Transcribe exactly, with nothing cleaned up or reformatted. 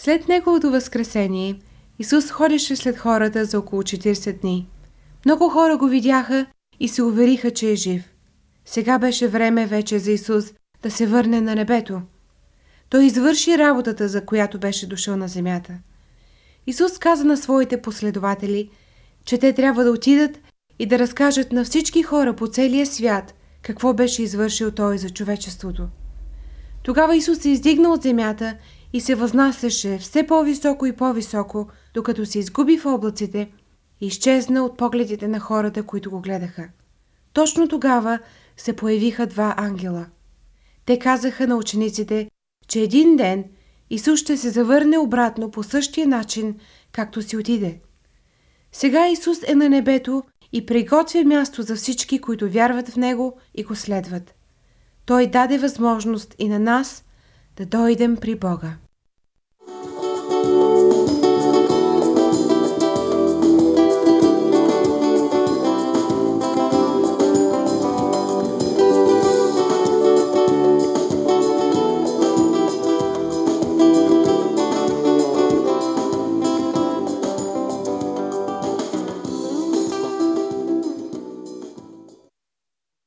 След Неговото възкресение, Исус ходеше след хората за около четиридесет дни. Много хора го видяха и се увериха, че е жив. Сега беше време вече за Исус да се върне на небето. Той извърши работата, за която беше дошъл на земята. Исус каза на своите последователи, че те трябва да отидат и да разкажат на всички хора по целия свят какво беше извършил Той за човечеството. Тогава Исус се издигна от земята и се възнасяше все по-високо и по-високо, докато се изгуби в облаците и изчезна от погледите на хората, които го гледаха. Точно тогава се появиха два ангела. Те казаха на учениците, че един ден Исус ще се завърне обратно по същия начин, както си отиде. Сега Исус е на небето и приготвя място за всички, които вярват в Него и го следват. Той даде възможност и на нас да дойдем при Бога.